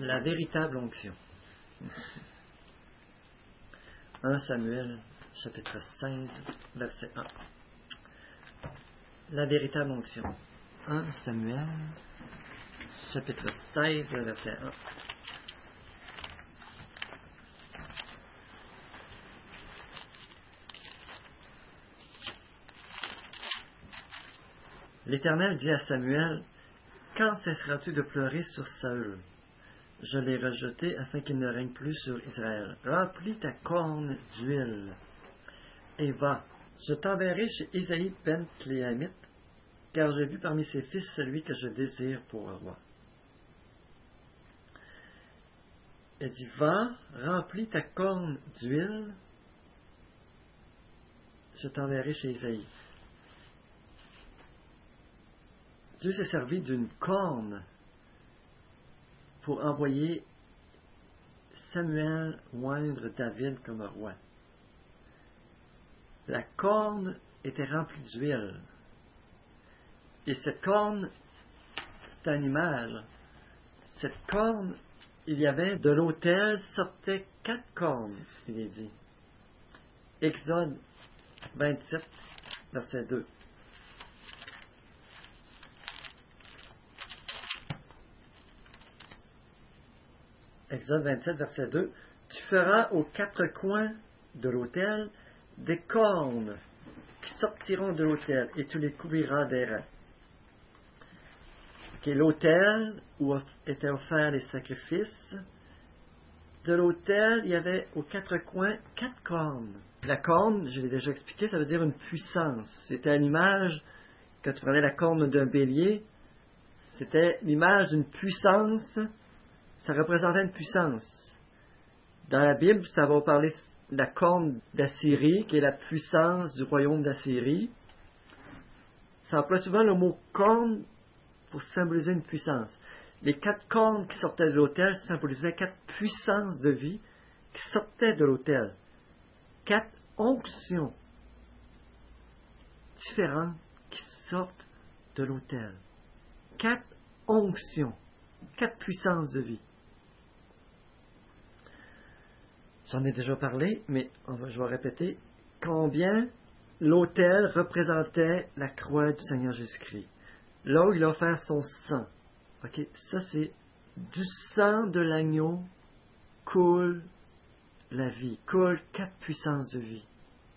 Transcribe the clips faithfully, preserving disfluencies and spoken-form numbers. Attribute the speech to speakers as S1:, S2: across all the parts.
S1: La véritable onction. un Samuel, chapitre seize, verset un. La véritable onction. un Samuel, chapitre seize, verset un. L'Éternel dit à Samuel, « Quand cesseras-tu de pleurer sur Saül? Je l'ai rejeté afin qu'il ne règne plus sur Israël. Remplis ta corne d'huile et va. Je t'enverrai chez Isaïe ben Cléamite, car j'ai vu parmi ses fils celui que je désire pour roi. » Il dit, « Va, remplis ta corne d'huile, je t'enverrai chez Isaïe. » Dieu s'est servi d'une corne pour envoyer Samuel oindre David comme roi. La corne était remplie d'huile. Et cette corne, c'est une image. Cette corne, il y avait de l'autel, sortaient quatre cornes, il est dit. Exode vingt-sept, verset deux. Exode vingt-sept, verset deux. Tu feras aux quatre coins de l'autel des cornes qui sortiront de l'autel et tu les couvriras d'airain. Okay, l'autel où étaient offerts les sacrifices, de l'autel, il y avait aux quatre coins quatre cornes. La corne, je l'ai déjà expliqué, ça veut dire une puissance. C'était à l'image, quand tu prenais la corne d'un bélier, c'était l'image d'une puissance. Ça représentait une puissance. Dans la Bible, ça va parler de la corne d'Assyrie, qui est la puissance du royaume d'Assyrie. Ça emploie souvent le mot corne pour symboliser une puissance. Les quatre cornes qui sortaient de l'autel symbolisaient quatre puissances de vie qui sortaient de l'autel. Quatre onctions différentes qui sortent de l'autel. Quatre onctions. Quatre puissances de vie. J'en ai déjà parlé, mais on va, je vais répéter combien l'autel représentait la croix du Seigneur Jésus-Christ. Là où il a offert son sang. Okay, ça c'est du sang de l'agneau coule la vie, coule quatre puissances de vie.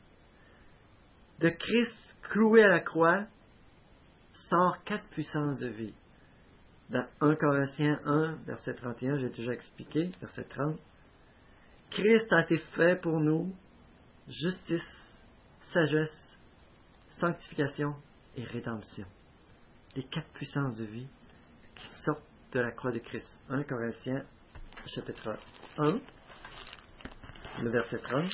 S1: De Christ cloué à la croix sort quatre puissances de vie. Dans un Corinthiens un, verset trente et un, j'ai déjà expliqué, verset trente. Christ a été fait pour nous justice, sagesse, sanctification et rédemption. Les quatre puissances de vie qui sortent de la croix de Christ. un Corinthiens, chapitre un, le verset trente.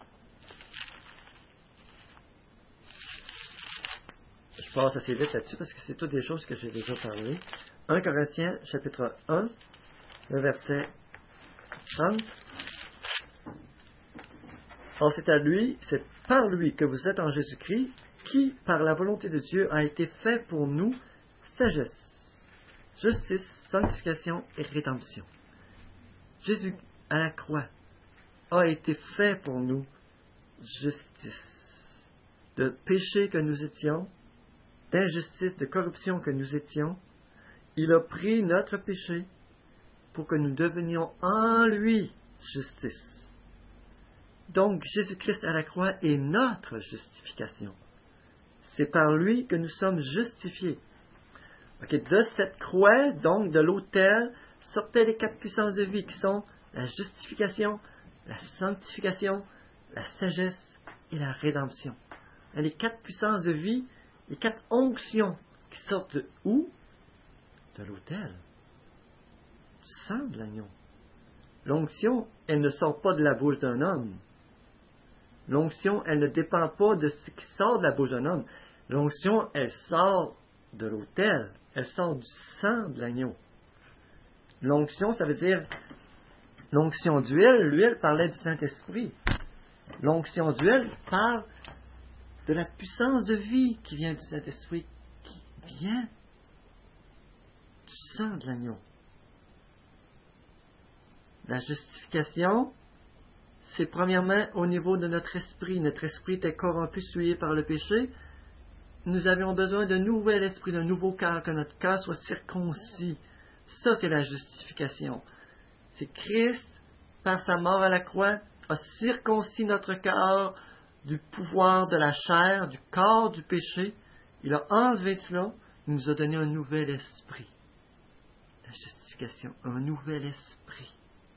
S1: Je passe assez vite là-dessus parce que c'est toutes des choses que j'ai déjà parlé. un Corinthiens, chapitre un, le verset trente. Or, c'est à lui, c'est par lui que vous êtes en Jésus-Christ, qui, par la volonté de Dieu, a été fait pour nous sagesse, justice, sanctification et rédemption. Jésus, à la croix, a été fait pour nous justice. De péché que nous étions, d'injustice, de corruption que nous étions, il a pris notre péché pour que nous devenions en lui justice. Donc, Jésus-Christ à la croix est notre justification. C'est par lui que nous sommes justifiés. Okay, de cette croix, donc de l'autel, sortaient les quatre puissances de vie qui sont la justification, la sanctification, la sagesse et la rédemption. Et les quatre puissances de vie, les quatre onctions qui sortent de où? De l'autel. Du sang de l'agneau. L'onction, elle ne sort pas de la bouche d'un homme. L'onction, elle ne dépend pas de ce qui sort de la bouche d'un homme. L'onction, elle sort de l'autel. Elle sort du sang de l'agneau. L'onction, ça veut dire l'onction d'huile. L'huile parlait du Saint-Esprit. L'onction d'huile parle de la puissance de vie qui vient du Saint-Esprit, qui vient du sang de l'agneau. La justification, c'est premièrement au niveau de notre esprit. Notre esprit était corrompu, souillé par le péché. Nous avions besoin d'un nouvel esprit, d'un nouveau cœur, que notre cœur soit circoncis. Ça, c'est la justification. C'est Christ, par sa mort à la croix, a circoncis notre cœur du pouvoir de la chair, du corps du péché. Il a enlevé cela, il nous a donné un nouvel esprit. La justification, un nouvel esprit.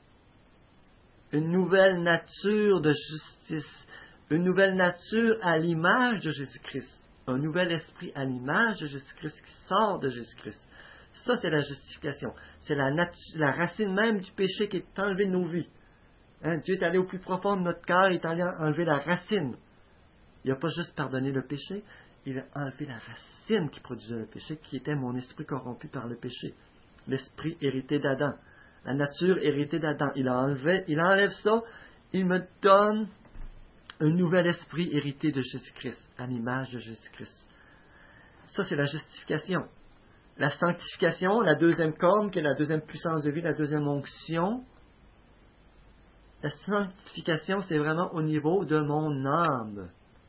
S1: Une nouvelle nature de justice, une nouvelle nature à l'image de Jésus-Christ. Un nouvel esprit à l'image de Jésus-Christ qui sort de Jésus-Christ. Ça, c'est la justification. C'est la, natu- la racine même du péché qui est enlevée de nos vies. Hein, Dieu est allé au plus profond de notre cœur, il est allé enlever la racine. Il n'a pas juste pardonné le péché, il a enlevé la racine qui produisait le péché, qui était mon esprit corrompu par le péché. L'esprit hérité d'Adam. La nature héritée d'Adam. Il a enlevé, il enlève ça, il me donne un nouvel esprit hérité de Jésus-Christ, à l'image de Jésus-Christ. Ça, c'est la justification. La sanctification, la deuxième corne, qui est la deuxième puissance de vie, la deuxième onction. La sanctification, c'est vraiment au niveau de mon âme.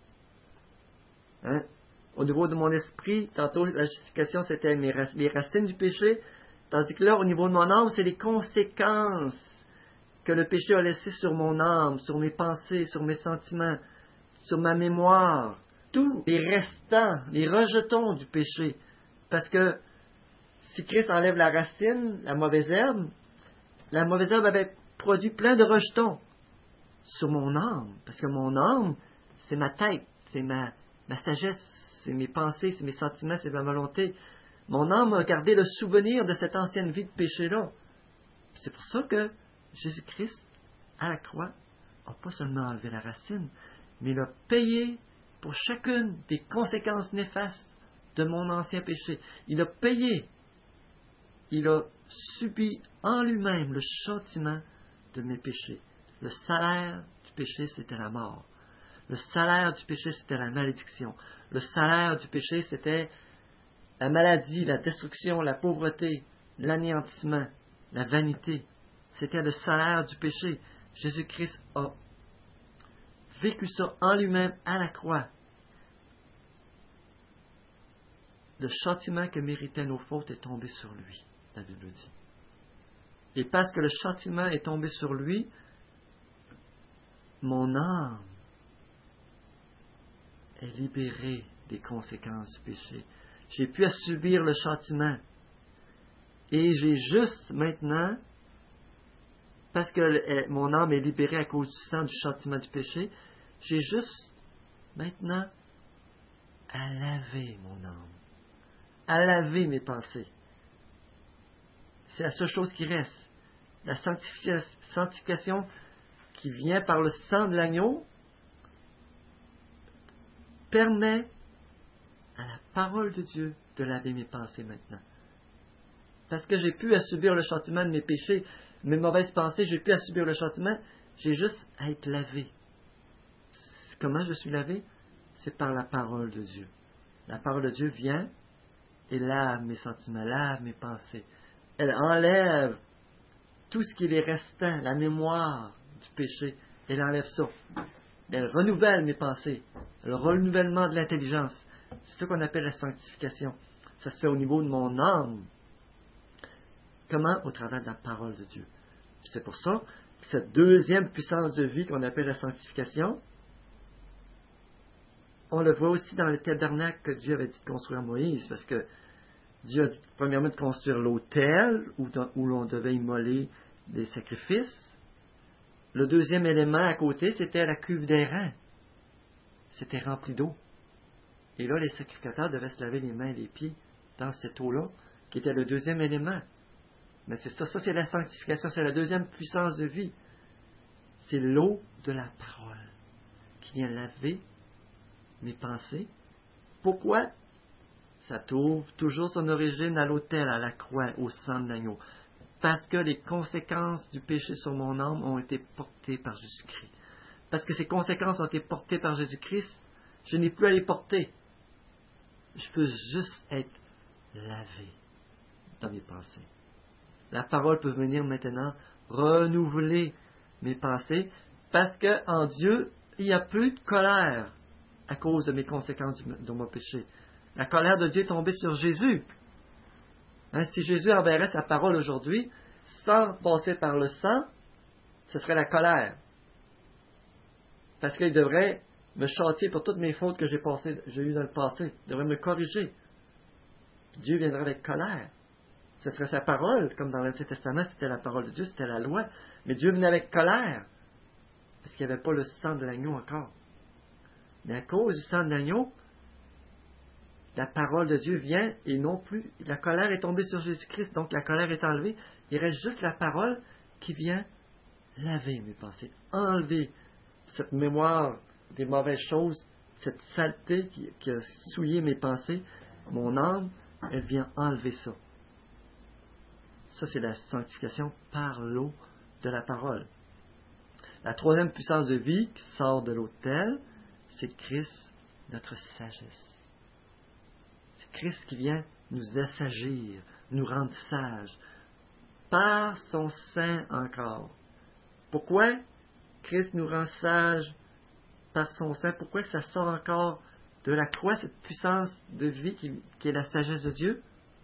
S1: Hein? Au niveau de mon esprit, tantôt la justification, c'était mes, les racines du péché, tandis que là, au niveau de mon âme, c'est les conséquences que le péché a laissées sur mon âme, sur mes pensées, sur mes sentiments, sur ma mémoire. Tous les restants, les rejetons du péché. Parce que si Christ enlève la racine, la mauvaise herbe, la mauvaise herbe avait produit plein de rejetons sur mon âme. Parce que mon âme, c'est ma tête, c'est ma, ma sagesse, c'est mes pensées, c'est mes sentiments, c'est ma volonté. Mon âme a gardé le souvenir de cette ancienne vie de péché-là. C'est pour ça que Jésus-Christ, à la croix, n'a pas seulement enlevé la racine, mais il a payé pour chacune des conséquences néfastes de mon ancien péché. Il a payé. Il a subi en lui-même le châtiment de mes péchés. Le salaire du péché, c'était la mort. Le salaire du péché, c'était la malédiction. Le salaire du péché, c'était la maladie, la destruction, la pauvreté, l'anéantissement, la vanité. C'était le salaire du péché. Jésus-Christ a vécu ça en lui-même à la croix. Le châtiment que méritaient nos fautes est tombé sur lui, la Bible dit. Et parce que le châtiment est tombé sur lui, mon âme est libérée des conséquences du péché. J'ai pu à subir le châtiment. Et j'ai juste maintenant, parce que mon âme est libérée à cause du sang du châtiment du péché, j'ai juste maintenant à laver mon âme, à laver mes pensées. C'est la seule chose qui reste. La sanctification qui vient par le sang de l'agneau permet à la parole de Dieu de laver mes pensées maintenant. Parce que j'ai pu à subir le châtiment de mes péchés, mes mauvaises pensées, j'ai pu à subir le châtiment, j'ai juste à être lavé. Comment je suis lavé? C'est par la parole de Dieu. La parole de Dieu vient et lave mes sentiments, lave mes pensées. Elle enlève tout ce qui est restant, la mémoire du péché. Elle enlève ça. Elle renouvelle mes pensées. Le renouvellement de l'intelligence. C'est ça qu'on appelle la sanctification. Ça se fait au niveau de mon âme. Comment? Au travers de la parole de Dieu. Puis c'est pour ça que cette deuxième puissance de vie qu'on appelle la sanctification, on le voit aussi dans le tabernacle que Dieu avait dit de construire à Moïse, parce que Dieu a dit premièrement de construire l'autel où, où l'on devait immoler des sacrifices. Le deuxième élément à côté, c'était la cuve d'airain. C'était rempli d'eau. Et là, les sacrificateurs devaient se laver les mains et les pieds dans cette eau-là, qui était le deuxième élément. Mais c'est ça, ça c'est la sanctification, c'est la deuxième puissance de vie. C'est l'eau de la parole qui vient laver mes pensées. Pourquoi? Ça trouve toujours son origine à l'autel, à la croix, au sang de l'agneau. Parce que les conséquences du péché sur mon âme ont été portées par Jésus-Christ. Parce que ces conséquences ont été portées par Jésus-Christ, je n'ai plus à les porter. Je peux juste être lavé dans mes pensées. La parole peut venir maintenant renouveler mes pensées, parce qu'en Dieu, il n'y a plus de colère à cause de mes conséquences de mon péché. La colère de Dieu est tombée sur Jésus. Hein, si Jésus enverrait sa parole aujourd'hui, sans passer par le sang, ce serait la colère. Parce qu'il devrait me châtier pour toutes mes fautes que j'ai, passées, j'ai eues dans le passé. Il devrait me corriger. Dieu viendrait avec colère. Ce serait sa parole, comme dans l'Ancien Testament, c'était la parole de Dieu, c'était la loi. Mais Dieu venait avec colère, parce qu'il n'y avait pas le sang de l'agneau encore. Mais à cause du sang de l'agneau, la parole de Dieu vient et non plus, la colère est tombée sur Jésus-Christ, donc la colère est enlevée. Il reste juste la parole qui vient laver mes pensées, enlever cette mémoire des mauvaises choses, cette saleté qui, qui a souillé mes pensées, mon âme, elle vient enlever ça. Ça, c'est la sanctification par l'eau de la parole. La troisième puissance de vie qui sort de l'autel, c'est Christ, notre sagesse. C'est Christ qui vient nous assagir, nous rendre sages, par son sein encore. Pourquoi Christ nous rend sages par son sein? Pourquoi que ça sort encore de la croix, cette puissance de vie qui, qui est la sagesse de Dieu?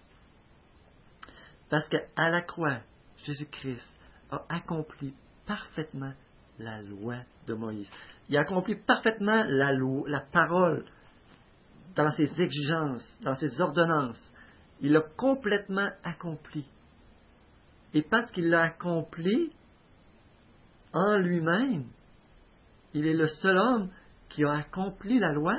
S1: Parce qu'à la croix, Jésus-Christ a accompli parfaitement la loi de Moïse. Il a accompli parfaitement la loi, la parole, dans ses exigences, dans ses ordonnances. Il l'a complètement accompli. Et parce qu'il l'a accompli en lui-même, il est le seul homme qui a accompli la loi.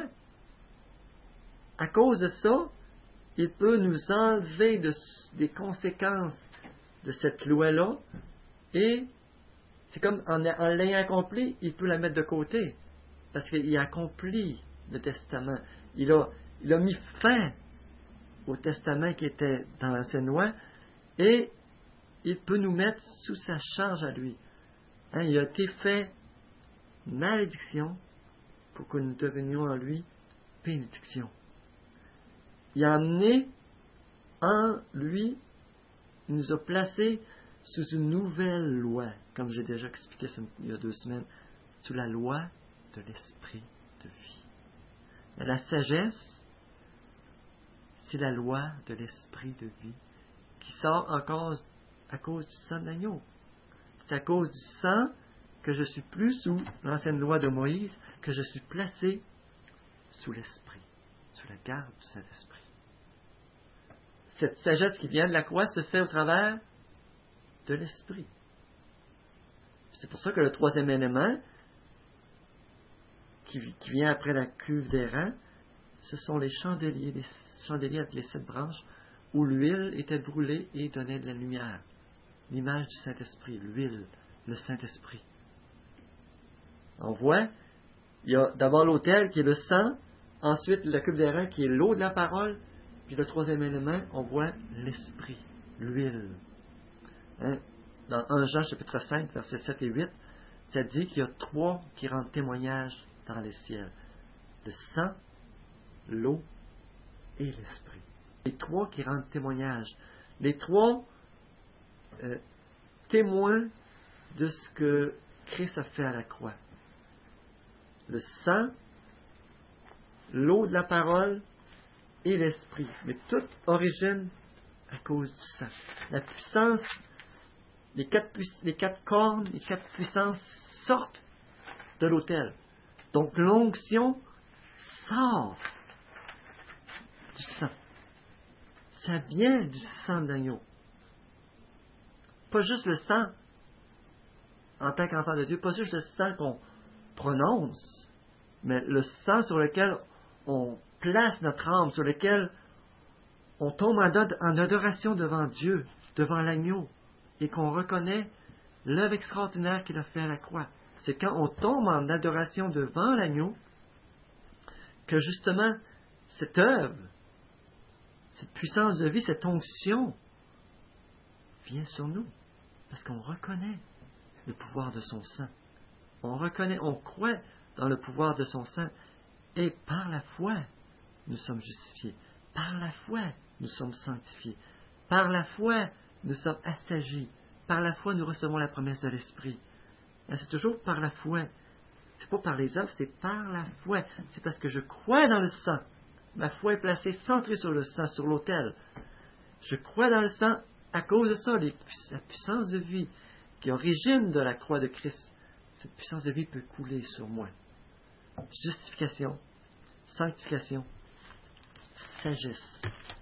S1: À cause de ça, il peut nous enlever de, des conséquences de cette loi-là, et c'est comme en, en l'ayant accompli, il peut la mettre de côté, parce qu'il a accompli le testament. Il a, il a mis fin au testament qui était dans l'ancienne loi, et il peut nous mettre sous sa charge à lui. Hein, il a été fait malédiction pour que nous devenions en lui bénédiction. Il a amené en lui, il nous a placés sous une nouvelle loi, comme j'ai déjà expliqué il y a deux semaines, sous la loi de l'esprit de vie. Mais la sagesse, c'est la loi de l'esprit de vie qui sort encore à cause du sang de l'agneau. C'est à cause du sang que je suis plus sous l'ancienne loi de Moïse, que je suis placé sous l'esprit, sous la garde du Saint-Esprit. Cette sagesse qui vient de la croix se fait au travers de l'esprit. C'est pour ça que le troisième élément, qui, qui vient après la cuve d'airain, ce sont les chandeliers, les chandeliers avec les sept branches, où l'huile était brûlée et donnait de la lumière. L'image du Saint-Esprit, l'huile, le Saint-Esprit. On voit, il y a d'abord l'autel qui est le sang, ensuite la cuve d'airain qui est l'eau de la parole, puis le troisième élément, on voit l'esprit, l'huile. Hein? Dans un Jean chapitre cinq, versets sept et huit, ça dit qu'il y a trois qui rendent témoignage dans les ciels. Le sang, l'eau et l'esprit. Les trois qui rendent témoignage. Les trois euh, témoins de ce que Christ a fait à la croix. Le sang, l'eau de la parole et l'esprit. Mais toute origine à cause du sang. La puissance, les quatre, les quatre cornes, les quatre puissances sortent de l'autel. Donc l'onction sort du sang. Ça vient du sang d'agneau. Pas juste le sang en tant qu'enfant de Dieu, pas juste le sang qu'on prononce, mais le sang sur lequel on place notre âme, sur lequel on tombe en adoration devant Dieu, devant l'agneau, et qu'on reconnaît l'œuvre extraordinaire qu'il a fait à la croix. C'est quand on tombe en adoration devant l'agneau que justement cette œuvre, cette puissance de vie, cette onction vient sur nous, parce qu'on reconnaît le pouvoir de son sang. On reconnaît, on croit dans le pouvoir de son sang, et par la foi, nous sommes justifiés. Par la foi, nous sommes sanctifiés. Par la foi, nous sommes assagis. par la foi, nous recevons la promesse de l'Esprit. C'est toujours par la foi. C'est pas par les œuvres, c'est par la foi. C'est parce que je crois dans le sang. Ma foi est placée centrée sur le sang, sur l'autel. Je crois dans le sang. À cause de ça, les, la puissance de vie qui origine de la croix de Christ, cette puissance de vie peut couler sur moi. Justification, sanctification, sagesse.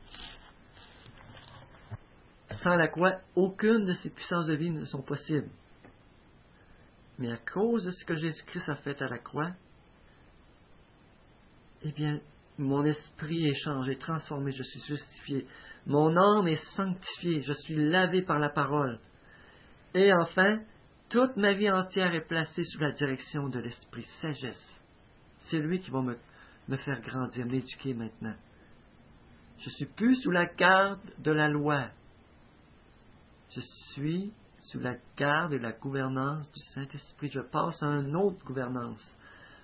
S1: Sans la croix, aucune de ces puissances de vie ne sont possibles. Mais à cause de ce que Jésus-Christ a fait à la croix, eh bien, mon esprit est changé, transformé, je suis justifié. Mon âme est sanctifiée, je suis lavé par la parole. Et enfin, toute ma vie entière est placée sous la direction de l'Esprit, sagesse. C'est lui qui va me, me faire grandir, m'éduquer maintenant. Je ne suis plus sous la garde de la loi. Je suis sous la garde et la gouvernance du Saint-Esprit. Je passe à une autre gouvernance.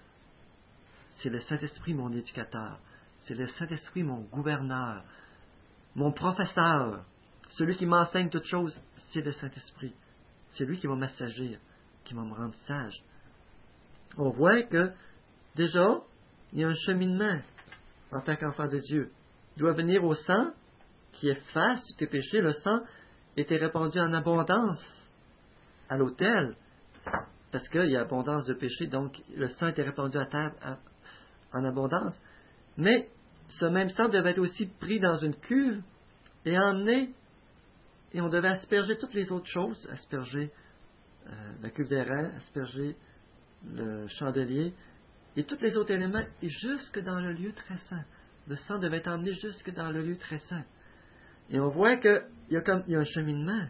S1: C'est le Saint-Esprit mon éducateur. C'est le Saint-Esprit mon gouverneur. Mon professeur. Celui qui m'enseigne toutes choses, c'est le Saint-Esprit. C'est lui qui va m'assagir, qui va me rendre sage. On voit que, déjà, il y a un cheminement en tant qu'enfant de Dieu. Il doit venir au sang qui efface tes péchés. Le sang était répandu en abondance à l'autel, parce qu'il y a abondance de péchés, donc le sang était répandu à terre à, en abondance. Mais ce même sang devait être aussi pris dans une cuve et emmené, et on devait asperger toutes les autres choses, asperger euh, la cuve d'airain, asperger le chandelier, et tous les autres éléments, et jusque dans le lieu très saint. Le sang devait être emmené jusque dans le lieu très saint. Et on voit qu'il y a, comme, il y a un cheminement.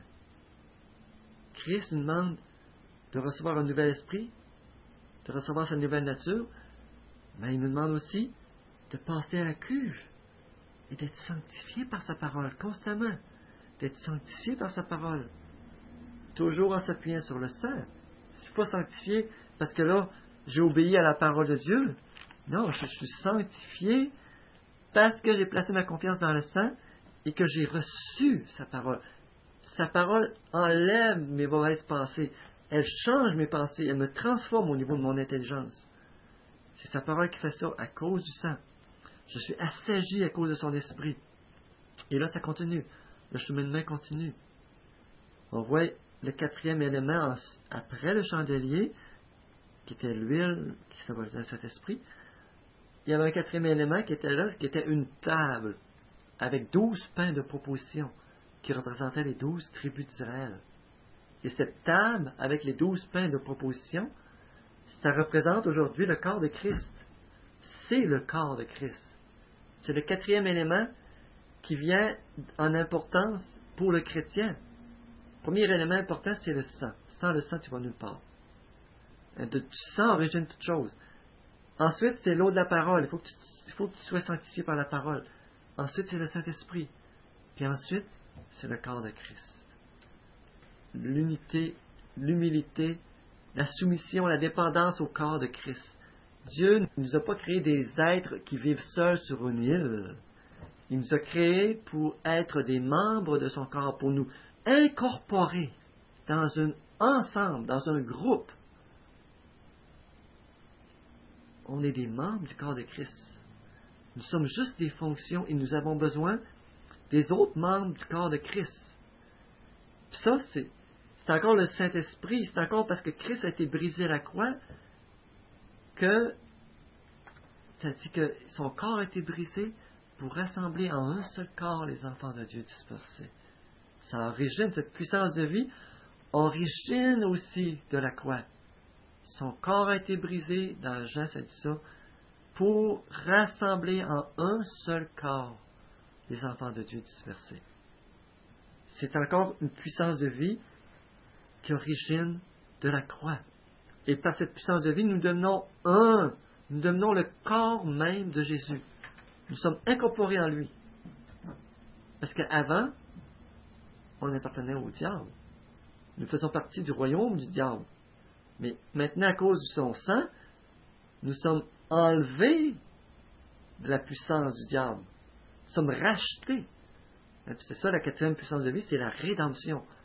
S1: Christ nous demande de recevoir un nouvel esprit, de recevoir sa nouvelle nature, mais il nous demande aussi de passer à la cuve et d'être sanctifié par sa parole, constamment. D'être sanctifié par sa parole. Toujours en s'appuyant sur le sang. Je ne suis pas sanctifié parce que là, j'ai obéi à la parole de Dieu. Non, je, je suis sanctifié parce que j'ai placé ma confiance dans le sang et que j'ai reçu sa parole. Sa parole enlève mes mauvaises pensées. Elle change mes pensées. Elle me transforme au niveau de mon intelligence. C'est sa parole qui fait ça à cause du sang. Je suis assagi à cause de son esprit. Et là, ça continue. Le cheminement continue. On voit le quatrième élément après le chandelier, qui était l'huile, qui symbolisait cet esprit. Il y avait un quatrième élément qui était là, qui était une table avec douze pains de proposition qui représentaient les douze tribus d'Israël. Et cette table avec les douze pains de proposition, ça représente aujourd'hui le corps de Christ. C'est le corps de Christ. C'est le quatrième élément qui vient en importance pour le chrétien. Le premier élément important, c'est le sang. Sans le sang, tu vas nulle part. Du sang origine toute chose. Ensuite, c'est l'eau de la parole. Il faut, que tu, il faut que tu sois sanctifié par la parole. Ensuite, c'est le Saint-Esprit. Puis ensuite, c'est le corps de Christ. L'unité, l'humilité, la soumission, la dépendance au corps de Christ. Dieu ne nous a pas créé des êtres qui vivent seuls sur une île. Il nous a créés pour être des membres de son corps, pour nous incorporer dans un ensemble, dans un groupe. On est des membres du corps de Christ. Nous sommes juste des fonctions et nous avons besoin des autres membres du corps de Christ. Puis ça, c'est, c'est encore le Saint-Esprit, c'est encore parce que Christ a été brisé à la croix que ça dit que son corps a été brisé pour rassembler en un seul corps les enfants de Dieu dispersés. Ça origine, cette puissance de vie origine aussi de la croix. Son corps a été brisé, dans Jean, ça dit ça, pour rassembler en un seul corps les enfants de Dieu dispersés. C'est encore une puissance de vie qui origine de la croix. Et par cette puissance de vie, nous devenons un, nous devenons le corps même de Jésus. Nous sommes incorporés en lui. Parce qu'avant, on appartenait au diable. Nous faisons partie du royaume du diable. Mais maintenant, à cause de son sang, nous sommes enlevés de la puissance du diable. Nous sommes rachetés. Et puis c'est ça, la quatrième puissance de vie, c'est la rédemption.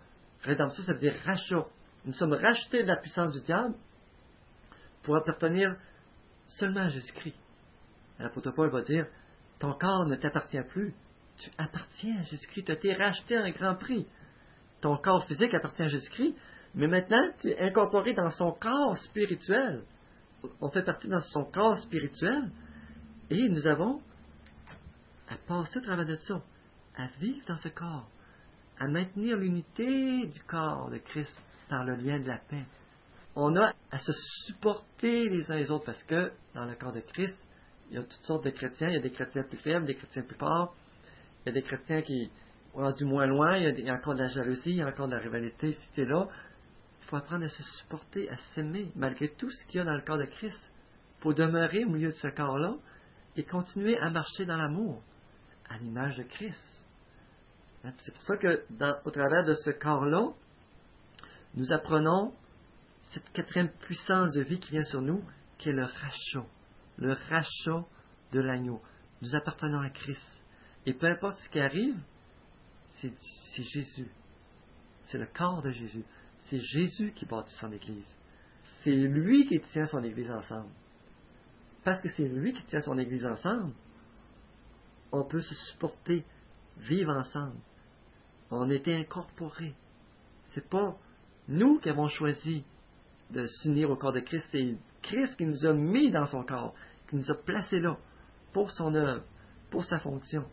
S1: Rédemption, ça veut dire rachat. Nous sommes rachetés de la puissance du diable pour appartenir seulement à Jésus-Christ. L'apôtre Paul va dire, ton corps ne t'appartient plus. Tu appartiens à Jésus-Christ. Tu as été racheté à un grand prix. Ton corps physique appartient à Jésus-Christ, mais maintenant, tu es incorporé dans son corps spirituel. On fait partie dans son corps spirituel et nous avons à passer au travers de ça, à vivre dans ce corps, à maintenir l'unité du corps de Christ par le lien de la paix. On a à se supporter les uns les autres parce que dans le corps de Christ, il y a toutes sortes de chrétiens. Il y a des chrétiens plus faibles, des chrétiens plus forts. Il y a des chrétiens qui ont rendu moins loin. Il y a, il y a encore de la jalousie, il y a encore de la rivalité. Si tu es là, il faut apprendre à se supporter, à s'aimer, malgré tout ce qu'il y a dans le corps de Christ. Il faut demeurer au milieu de ce corps-là et continuer à marcher dans l'amour, à l'image de Christ. C'est pour ça que, dans, au travers de ce corps-là, nous apprenons cette quatrième puissance de vie qui vient sur nous, qui est le rachat. Le rachat de l'agneau. Nous appartenons à Christ. Et peu importe ce qui arrive, c'est, c'est Jésus. C'est le corps de Jésus. C'est Jésus qui bâtit son Église. C'est lui qui tient son Église ensemble. Parce que c'est lui qui tient son Église ensemble, on peut se supporter, vivre ensemble. On était incorporés. C'est pas nous qui avons choisi de s'unir au corps de Christ, c'est Christ qui nous a mis dans son corps, qui nous a placés là, pour son œuvre, pour sa fonction.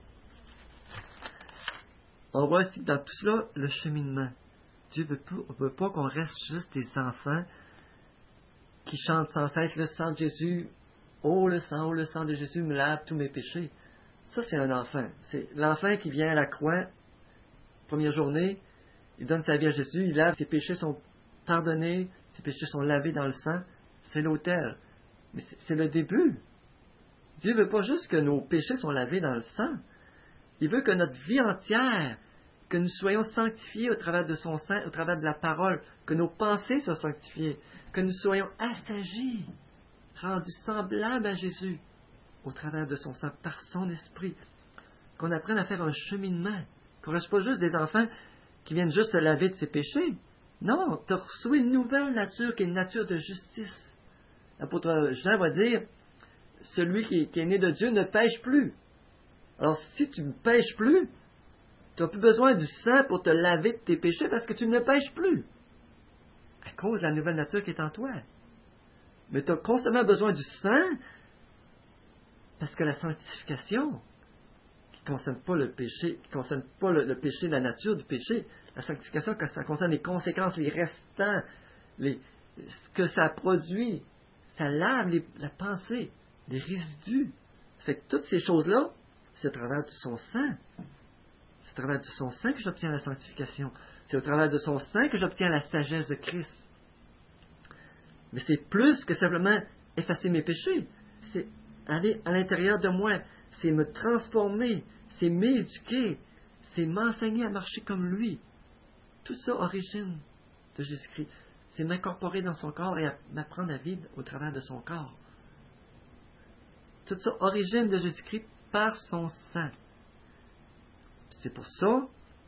S1: On voit aussi que dans tout cela, le cheminement. Dieu ne veut pas, veut pas qu'on reste juste des enfants qui chantent sans cesse le sang de Jésus. Oh le sang, oh le sang de Jésus me lave tous mes péchés. Ça, c'est un enfant. C'est l'enfant qui vient à la croix, première journée, il donne sa vie à Jésus, il lave, ses péchés sont pardonnés, ses péchés sont lavés dans le sang. C'est l'autel. Mais c'est, c'est le début. Dieu ne veut pas juste que nos péchés soient lavés dans le sang. Il veut que notre vie entière, que nous soyons sanctifiés au travers de son sang, au travers de la parole, que nos pensées soient sanctifiées, que nous soyons assagis, rendus semblables à Jésus, au travers de son sang, par son esprit. Qu'on apprenne à faire un cheminement. Qu'on ne reste pas juste des enfants qui viennent juste se laver de ses péchés. Non, tu reçois une nouvelle nature qui est une nature de justice. L'apôtre Jean va dire, celui qui est, qui est né de Dieu ne pêche plus. Alors si tu ne pêches plus, tu n'as plus besoin du sang pour te laver de tes péchés parce que tu ne pêches plus. À cause de la nouvelle nature qui est en toi. Mais tu as constamment besoin du sang parce que la sanctification, qui ne concerne pas le péché, qui ne concerne pas le, le péché, la nature du péché, la sanctification, ça concerne les conséquences, les restants, les, ce que ça produit, ça lave les, la pensée, les résidus. Fait que toutes ces choses-là, c'est au travers de son sang. C'est au travers de son sang que j'obtiens la sanctification. C'est au travers de son sang que j'obtiens la sagesse de Christ. Mais c'est plus que simplement effacer mes péchés. C'est aller à l'intérieur de moi. C'est me transformer. C'est m'éduquer. C'est m'enseigner à marcher comme lui. Tout ça, origine de Jésus-Christ. C'est m'incorporer dans son corps et à m'apprendre à vivre au travers de son corps. Tout ça, origine de Jésus-Christ par son sang. C'est pour ça,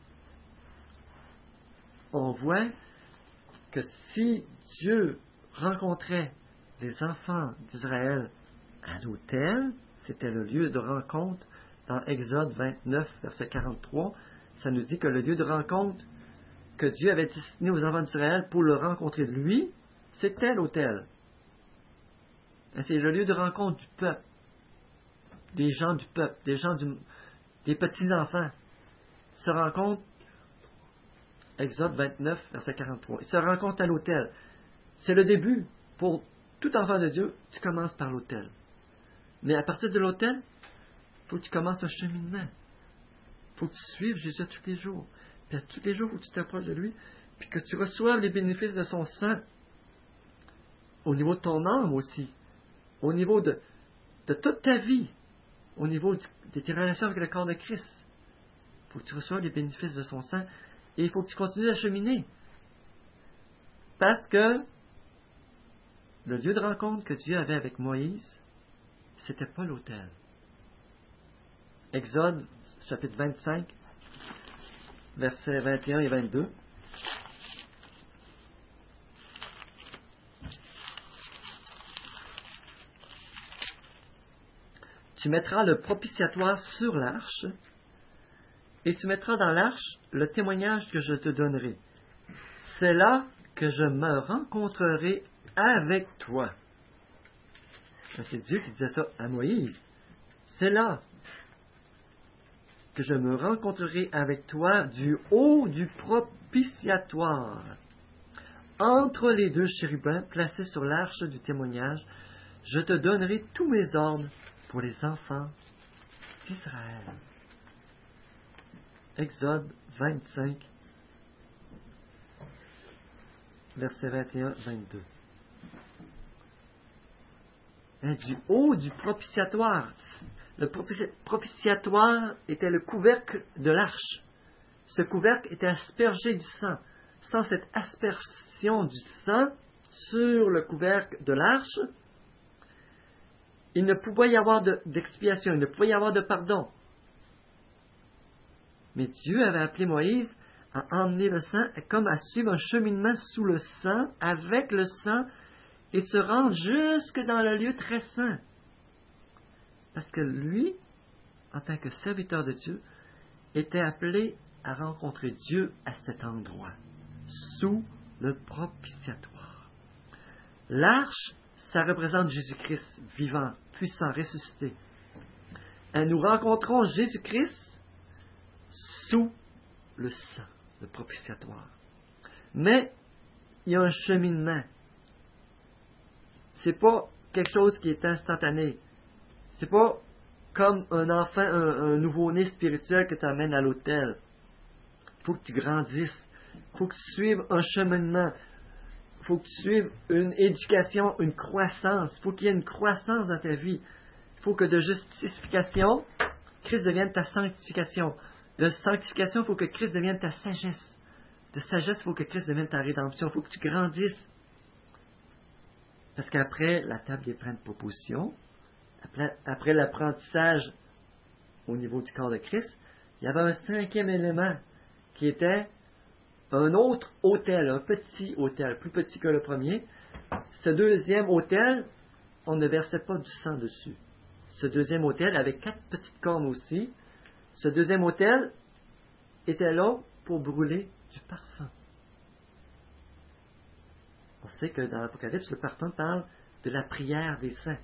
S1: on voit que si Dieu rencontrait les enfants d'Israël à l'autel, c'était le lieu de rencontre dans Exode vingt-neuf, verset quarante-trois, ça nous dit que le lieu de rencontre que Dieu avait destiné aux enfants d'Israël pour le rencontrer de lui, c'était l'autel. C'est le lieu de rencontre du peuple, des gens du peuple, des gens du, des petits-enfants. Se rencontrent, Exode vingt-neuf, verset quarante-trois, ils se rencontrent à l'autel. C'est le début. Pour tout enfant de Dieu, tu commences par l'autel. Mais à partir de l'autel, il faut que tu commences un cheminement. Il faut que tu suives Jésus tous les jours. Puis à tous les jours, il faut que tu t'approches de lui, puis que tu reçoives les bénéfices de son sang au niveau de ton âme aussi, au niveau de, de toute ta vie, au niveau du, de tes relations avec le corps de Christ. Il faut que tu reçoives les bénéfices de son sang et il faut que tu continues à cheminer. Parce que le lieu de rencontre que Dieu avait avec Moïse, c'était pas l'autel. Exode, chapitre vingt-cinq, versets vingt et un et vingt-deux. tu mettras le propitiatoire sur l'arche, et tu mettras dans l'arche le témoignage que je te donnerai. C'est là que je me rencontrerai avec toi. » C'est Dieu qui disait ça à Moïse. C'est là que je me rencontrerai avec toi du haut du propitiatoire. Entre les deux chérubins placés sur l'arche du témoignage, je te donnerai tous mes ordres pour les enfants d'Israël. Exode vingt-cinq, versets vingt et un à vingt-deux. Hein, du haut du propitiatoire. Le propitiatoire était le couvercle de l'arche. Ce couvercle était aspergé du sang. Sans cette aspersion du sang sur le couvercle de l'arche, il ne pouvait y avoir de, d'expiation, il ne pouvait y avoir de pardon. Mais Dieu avait appelé Moïse à emmener le sang comme à suivre un cheminement sous le sang, avec le sang, et se rendre jusque dans le lieu très saint. Parce que lui, en tant que serviteur de Dieu, était appelé à rencontrer Dieu à cet endroit, sous le propitiatoire. L'arche, ça représente Jésus-Christ, vivant, puissant, ressuscité. Et nous rencontrons Jésus-Christ sous le sang, le propitiatoire. Mais il y a un cheminement. C'est pas quelque chose qui est instantané. C'est pas comme un enfant, un, un nouveau-né spirituel que tu amènes à l'autel. Il faut que tu grandisses. Il faut que tu suives un cheminement. Il faut que tu suives une éducation, une croissance. Il faut qu'il y ait une croissance dans ta vie. Il faut que de justification, Christ devienne ta sanctification. De sanctification, il faut que Christ devienne ta sagesse. De sagesse, il faut que Christ devienne ta rédemption. Il faut que tu grandisses. Parce qu'après la table des plans de proposition, après, après l'apprentissage au niveau du corps de Christ, il y avait un cinquième élément qui était un autre autel, un petit autel, plus petit que le premier. Ce deuxième autel, on ne versait pas du sang dessus. Ce deuxième autel avait quatre petites cornes aussi. Ce deuxième autel était là pour brûler du parfum. On sait que dans l'Apocalypse, le parfum parle de la prière des saints.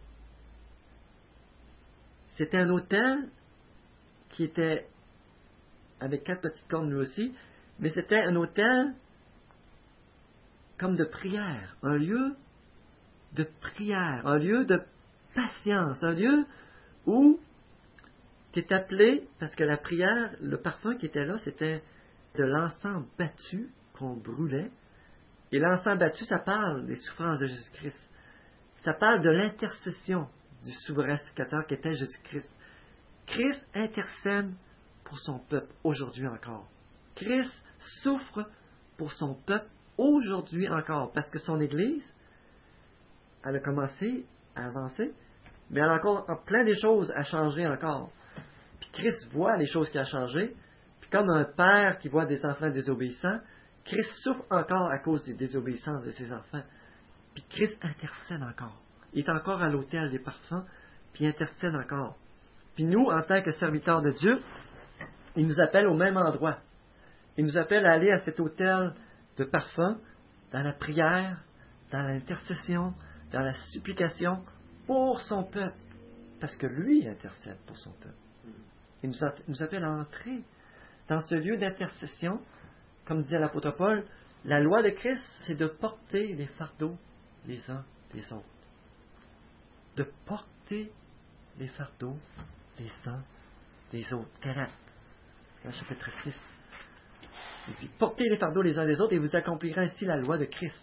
S1: C'était un autel qui était avec quatre petites cornes lui aussi, mais c'était un autel comme de prière, un lieu de prière, un lieu de patience, un lieu où tu es appelé, parce que la prière, le parfum qui était là, c'était de l'encens battu qu'on brûlait. Et l'encens battu, ça parle des souffrances de Jésus-Christ. Ça parle de l'intercession du souverain sacrificateur qui était Jésus-Christ. Christ intercède pour son peuple aujourd'hui encore. Christ souffre pour son peuple aujourd'hui encore, parce que son Église, elle a commencé à avancer, mais elle a encore plein de choses à changer encore. Puis Christ voit les choses qui ont changé, puis comme un père qui voit des enfants désobéissants, Christ souffre encore à cause des désobéissances de ses enfants. Puis Christ intercède encore. Il est encore à l'autel des parfums, puis il intercède encore. Puis nous, en tant que serviteurs de Dieu, il nous appelle au même endroit. Il nous appelle à aller à cet autel de parfum, dans la prière, dans l'intercession, dans la supplication pour son peuple. Parce que lui intercède pour son peuple. Il nous, a, nous appelle à entrer dans ce lieu d'intercession. Comme disait l'apôtre Paul, la loi de Christ, c'est de porter les fardeaux les uns des autres. De porter les fardeaux les uns des autres. Galates, chapitre six. Il dit, portez les fardeaux les uns des autres et vous accomplirez ainsi la loi de Christ.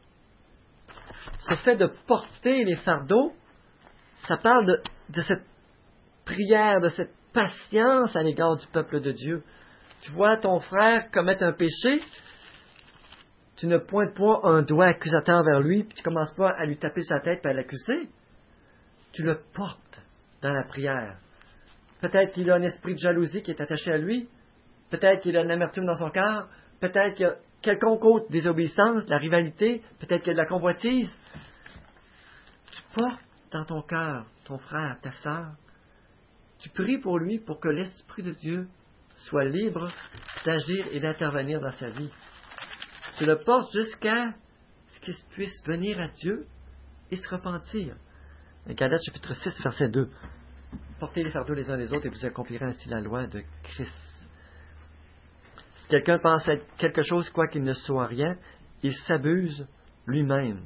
S1: Ce fait de porter les fardeaux, ça parle de, de cette prière, de cette patience à l'égard du peuple de Dieu. Tu vois ton frère commettre un péché, tu ne pointes pas un doigt accusateur vers lui, puis tu ne commences pas à lui taper sa tête et à l'accuser. Tu le portes dans la prière. Peut-être qu'il a un esprit de jalousie qui est attaché à lui. Peut-être qu'il a de l'amertume dans son cœur. Peut-être qu'il y a quelconque autre désobéissance, la rivalité. Peut-être qu'il y a de la convoitise. Tu portes dans ton cœur ton frère, ta sœur, Tu pries pour lui pour que l'Esprit de Dieu soit libre d'agir et d'intervenir dans sa vie. Tu le portes jusqu'à ce qu'il puisse venir à Dieu et se repentir. Galates chapitre six, verset deux. Portez les fardeaux les uns les autres et vous accomplirez ainsi la loi de Christ. Si quelqu'un pense être quelque chose, quoi qu'il ne soit rien, il s'abuse lui-même.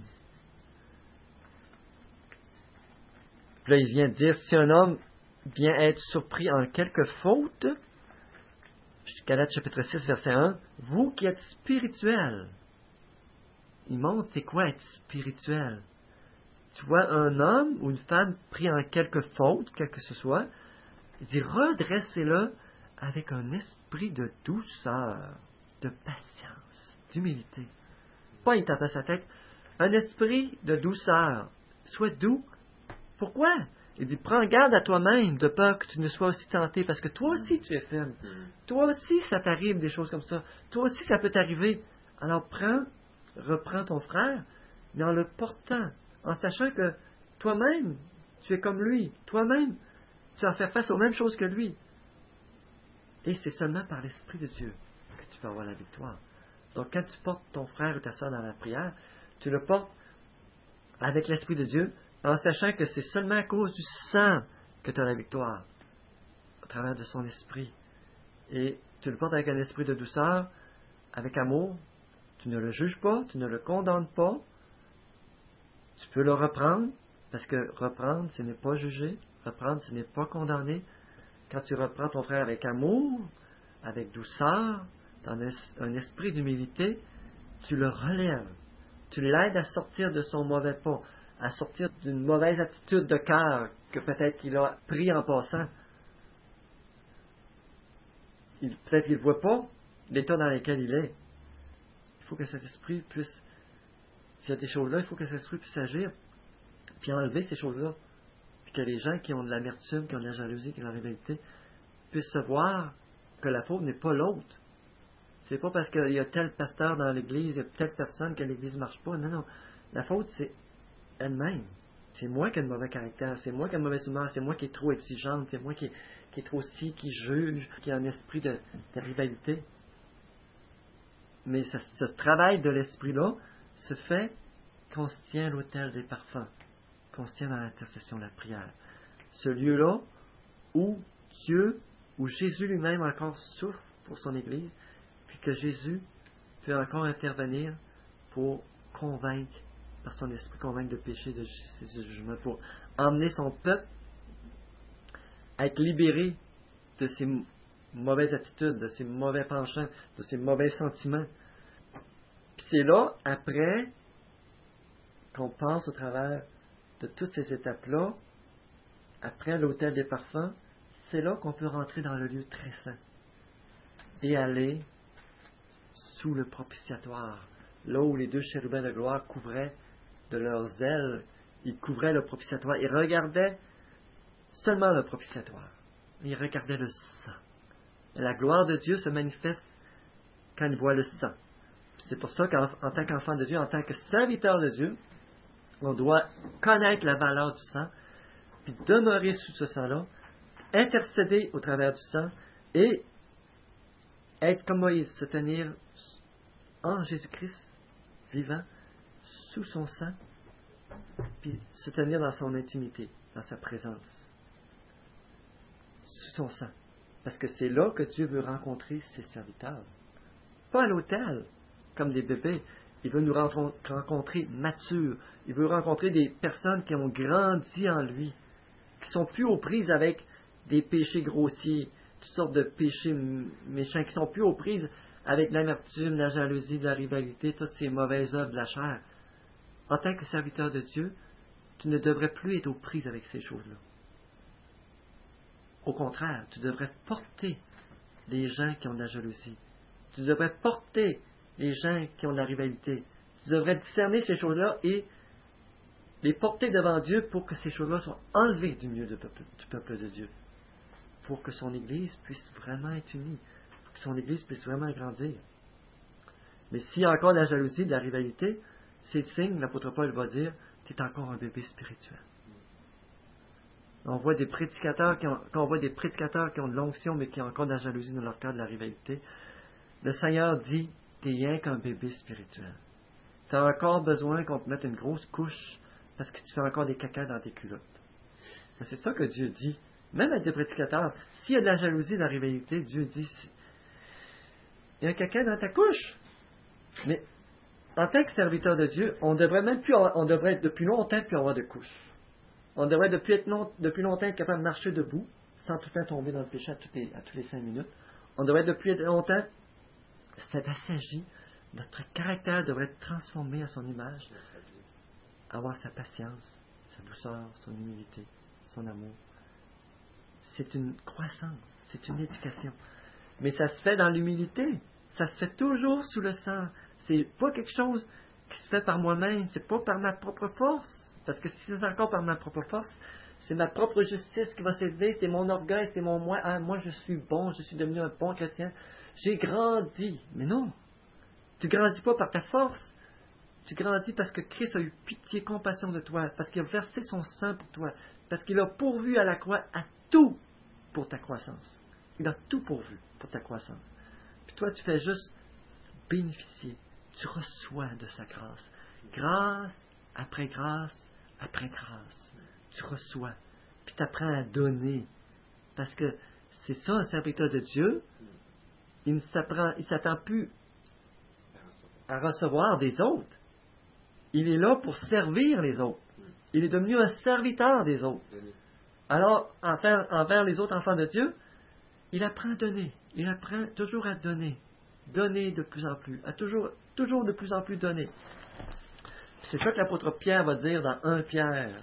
S1: Là, il vient de dire, si un homme vient être surpris en quelque faute, Galates chapitre six, verset un, vous qui êtes spirituels. Il montre c'est quoi être spirituel. Tu vois un homme ou une femme pris en quelque faute, quel que ce soit, il dit redressez-le avec un esprit de douceur, de patience, d'humilité. Pas il tape à sa tête, un esprit de douceur. Sois doux. Pourquoi? Il dit, prends garde à toi-même de peur que tu ne sois aussi tenté, parce que toi aussi tu es faible. Toi aussi ça t'arrive des choses comme ça. Toi aussi ça peut t'arriver. Alors prends, reprends ton frère, mais en le portant, en sachant que toi-même, tu es comme lui. Toi-même, tu vas faire face aux mêmes choses que lui. Et c'est seulement par l'Esprit de Dieu que tu peux avoir la victoire. Donc quand tu portes ton frère ou ta soeur dans la prière, tu le portes avec l'Esprit de Dieu, en sachant que c'est seulement à cause du sang que tu as la victoire, au travers de son esprit. Et tu le portes avec un esprit de douceur, avec amour. Tu ne le juges pas, tu ne le condamnes pas. Tu peux le reprendre, parce que reprendre, ce n'est pas juger. Reprendre, ce n'est pas condamner. Quand tu reprends ton frère avec amour, avec douceur, dans un esprit d'humilité, tu le relèves. Tu l'aides à sortir de son mauvais pas, à sortir d'une mauvaise attitude de cœur que peut-être qu'il a pris en passant. Il, peut-être qu'il ne voit pas l'état dans lequel il est. Il faut que cet esprit puisse, s'il y a des choses-là, il faut que cet esprit puisse agir, puis enlever ces choses-là. Puis que les gens qui ont de l'amertume, qui ont de la jalousie, qui ont de la rivalité, puissent se voir que la faute n'est pas l'autre. C'est pas parce qu'il y a tel pasteur dans l'église, il y a telle personne que l'église ne marche pas. Non, non. La faute, c'est elle-même. C'est moi qui ai un mauvais caractère, c'est moi qui ai une mauvaise humeur, c'est moi qui est trop exigeante, c'est moi qui, qui est trop si, qui juge, qui a un esprit de, de rivalité. Mais ça, ce travail de l'esprit-là se fait qu'on se tient à l'autel des parfums, qu'on se tient dans l'intercession de la prière. Ce lieu-là où Dieu, où Jésus lui-même encore souffre pour son Église, puis que Jésus peut encore intervenir pour convaincre, par son esprit, convaincre de péché, de justice, de jugement, pour emmener son peuple à être libéré de ses mauvaises attitudes, de ses mauvais penchants, de ses mauvais sentiments. Puis c'est là, après, qu'on passe au travers de toutes ces étapes-là, après l'autel des parfums, c'est là qu'on peut rentrer dans le lieu très saint et aller sous le propitiatoire, là où les deux chérubins de gloire couvraient de leurs ailes, ils couvraient le propitiatoire, ils regardaient seulement le propitiatoire, ils regardaient le sang. Et la gloire de Dieu se manifeste quand ils voient le sang. C'est pour ça qu'en en tant qu'enfant de Dieu, en tant que serviteur de Dieu, on doit connaître la valeur du sang, puis demeurer sous ce sang-là, intercéder au travers du sang, et être comme Moïse, se tenir en Jésus-Christ, vivant, sous son sang, puis se tenir dans son intimité, dans sa présence, sous son sang. Parce que c'est là que Dieu veut rencontrer ses serviteurs. Pas à l'autel, comme des bébés. Il veut nous rencontrer matures. Il veut rencontrer des personnes qui ont grandi en lui, qui sont plus aux prises avec des péchés grossiers, toutes sortes de péchés méchants, qui sont plus aux prises avec l'amertume, la jalousie, la rivalité, toutes ces mauvaises œuvres de la chair. En tant que serviteur de Dieu, tu ne devrais plus être aux prises avec ces choses-là. Au contraire, tu devrais porter les gens qui ont de la jalousie. Tu devrais porter les gens qui ont de la rivalité. Tu devrais discerner ces choses-là et les porter devant Dieu pour que ces choses-là soient enlevées du milieu du peuple, du peuple de Dieu. Pour que son Église puisse vraiment être unie. Pour que son Église puisse vraiment grandir. Mais s'il y a encore de la jalousie, de la rivalité, c'est le signe, l'apôtre Paul va dire, tu es encore un bébé spirituel. On voit des prédicateurs qui ont, quand on voit des prédicateurs qui ont de l'onction, mais qui ont encore de la jalousie dans leur cœur, de la rivalité. Le Seigneur dit, t'es rien qu'un bébé spirituel. Tu as encore besoin qu'on te mette une grosse couche parce que tu fais encore des cacas dans tes culottes. C'est ça que Dieu dit. Même avec des prédicateurs, s'il y a de la jalousie, de la rivalité, Dieu dit, il y a un caca dans ta couche. Mais en tant que serviteur de Dieu, on devrait même plus avoir, on devrait depuis longtemps plus avoir de couches. On devrait depuis, être non, depuis longtemps être capable de marcher debout, sans tout le temps tomber dans le péché à tous les, à tous les cinq minutes. On devrait depuis être longtemps s'être assagi. Notre caractère devrait être transformé à son image. Avoir sa patience, sa douceur, son humilité, son amour. C'est une croissance, c'est une éducation. Mais ça se fait dans l'humilité. Ça se fait toujours sous le sang. C'est pas quelque chose qui se fait par moi-même. C'est pas par ma propre force. Parce que si c'est encore par ma propre force, c'est ma propre justice qui va s'élever. C'est mon orgueil, c'est mon moi. Ah, moi, je suis bon, je suis devenu un bon chrétien. J'ai grandi. Mais non. Tu grandis pas par ta force. Tu grandis parce que Christ a eu pitié, compassion de toi. Parce qu'il a versé son sang pour toi. Parce qu'il a pourvu à la croix à tout pour ta croissance. Il a tout pourvu pour ta croissance. Puis toi, tu fais juste bénéficier. Tu reçois de sa grâce. Grâce après grâce après grâce. Tu reçois. Puis tu apprends à donner. Parce que c'est ça, un serviteur de Dieu. Il ne s'apprend, il s'attend plus à recevoir des autres. Il est là pour servir les autres. Il est devenu un serviteur des autres. Alors, envers, envers les autres enfants de Dieu, il apprend à donner. Il apprend toujours à donner. Donner de plus en plus. À toujours, toujours de plus en plus donner. C'est ça que l'apôtre Pierre va dire dans Premier Pierre.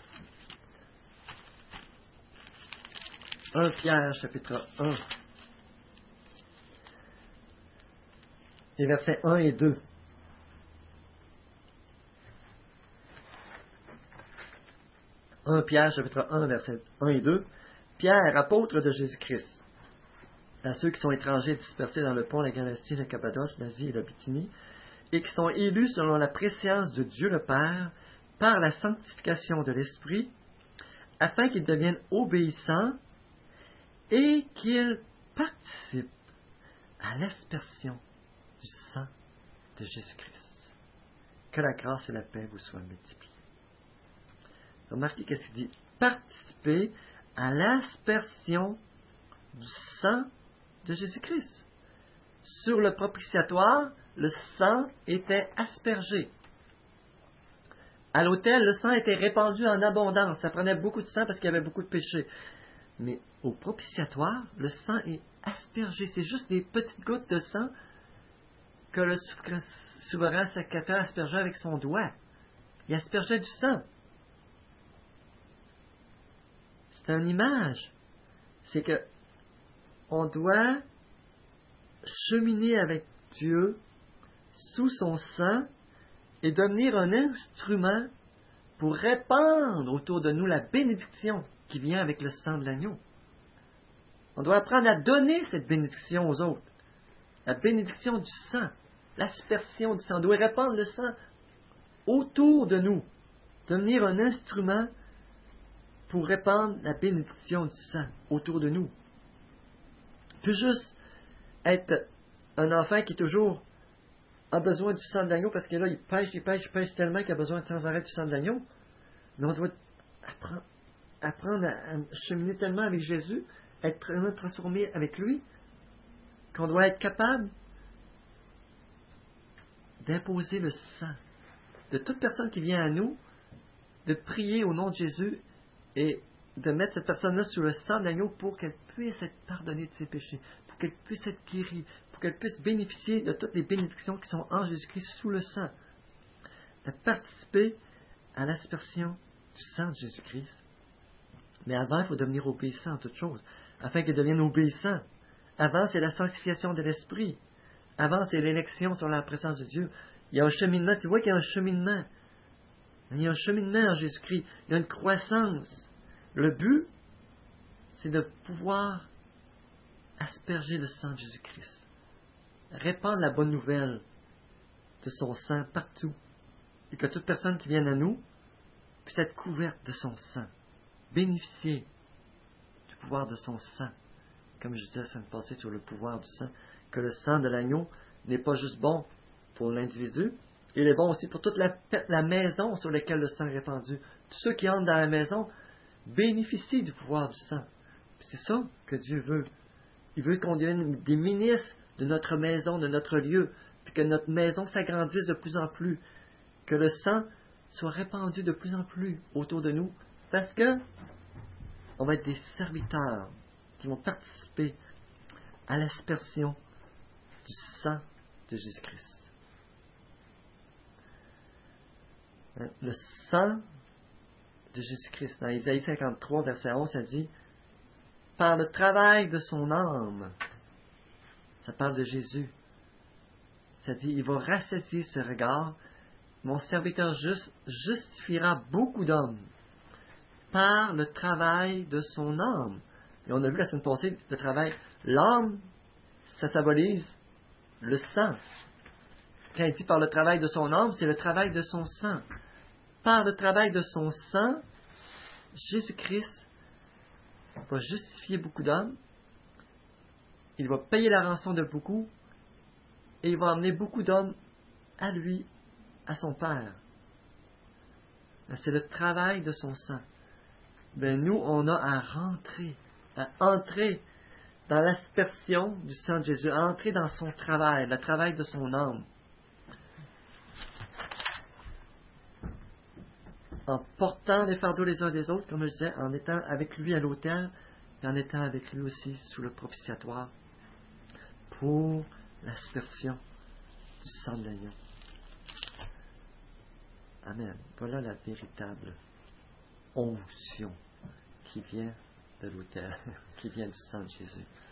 S1: Premier Pierre, chapitre un. Les versets un et deux. Premier Pierre, chapitre un, versets un et deux. Pierre, apôtre de Jésus-Christ, à ceux qui sont étrangers dispersés dans le pont, la Galatie, la Cappadoce, l'Asie et la Bithynie, et qui sont élus selon la préscience de Dieu le Père, par la sanctification de l'Esprit, afin qu'ils deviennent obéissants et qu'ils participent à l'aspersion du sang de Jésus-Christ. Que la grâce et la paix vous soient multipliées. Remarquez qu'est-ce qu'il dit. Participer à l'aspersion du sang de Jésus-Christ. Sur le propitiatoire, le sang était aspergé. À l'autel, le sang était répandu en abondance. Ça prenait beaucoup de sang parce qu'il y avait beaucoup de péchés. Mais au propitiatoire, le sang est aspergé. C'est juste des petites gouttes de sang que le souverain sacrificateur aspergeait avec son doigt. Il aspergeait du sang. C'est une image. C'est que on doit cheminer avec Dieu sous son sang et devenir un instrument pour répandre autour de nous la bénédiction qui vient avec le sang de l'agneau. On doit apprendre à donner cette bénédiction aux autres. La bénédiction du sang, l'aspersion du sang. On doit répandre le sang autour de nous. Devenir un instrument pour répandre la bénédiction du sang autour de nous. Plus juste être un enfant qui toujours a besoin du sang de l'agneau parce que là, il pêche, il pêche, il pêche tellement qu'il a besoin sans arrêt du sang de l'agneau. Mais on doit apprendre, apprendre à, à cheminer tellement avec Jésus, être vraiment transformé avec lui, qu'on doit être capable d'imposer le sang de toute personne qui vient à nous, de prier au nom de Jésus et de mettre cette personne-là sous le sang de l'agneau pour qu'elle puisse être pardonnée de ses péchés, pour qu'elle puisse être guérie, pour qu'elle puisse bénéficier de toutes les bénédictions qui sont en Jésus-Christ sous le sang. De participer à l'aspersion du sang de Jésus-Christ. Mais avant, il faut devenir obéissant en toutes choses, afin qu'il devienne obéissant. Avant, c'est la sanctification de l'esprit. Avant, c'est l'élection sur la présence de Dieu. Il y a un cheminement, tu vois qu'il y a un cheminement. Il y a un cheminement en Jésus-Christ. Il y a une croissance. Le but, c'est de pouvoir asperger le sang de Jésus-Christ. Répandre la bonne nouvelle de son sang partout. Et que toute personne qui vienne à nous puisse être couverte de son sang. Bénéficier pouvoir de son sang. Comme je disais la semaine passée sur le pouvoir du sang, que le sang de l'agneau n'est pas juste bon pour l'individu, il est bon aussi pour toute la, la maison sur laquelle le sang est répandu. Tous ceux qui entrent dans la maison bénéficient du pouvoir du sang. C'est ça que Dieu veut. Il veut qu'on devienne des ministres de notre maison, de notre lieu, puis que notre maison s'agrandisse de plus en plus, que le sang soit répandu de plus en plus autour de nous, parce que on va être des serviteurs qui vont participer à l'aspersion du sang de Jésus-Christ. Le sang de Jésus-Christ. Dans Isaïe cinquante-trois, verset onze, ça dit « Par le travail de son âme », ça parle de Jésus. Ça dit « Il va rassasier ce regard. Mon serviteur juste justifiera beaucoup d'hommes par le travail de son âme. » Et on a vu la semaine passée, le travail, l'âme, ça symbolise le sang. Quand il dit par le travail de son âme, c'est le travail de son sang. Par le travail de son sang, Jésus-Christ va justifier beaucoup d'hommes, il va payer la rançon de beaucoup, et il va emmener beaucoup d'hommes à lui, à son Père. C'est le travail de son sang. Ben, nous, on a à rentrer, à entrer dans l'aspersion du sang de Jésus, à entrer dans son travail, le travail de son âme. En portant les fardeaux les uns des autres, comme je disais, en étant avec lui à l'autel, et en étant avec lui aussi sous le propitiatoire, pour l'aspersion du sang de l'agneau. Amen. Voilà la véritable onction qui vient de l'autel, qui vient du sang de Jésus.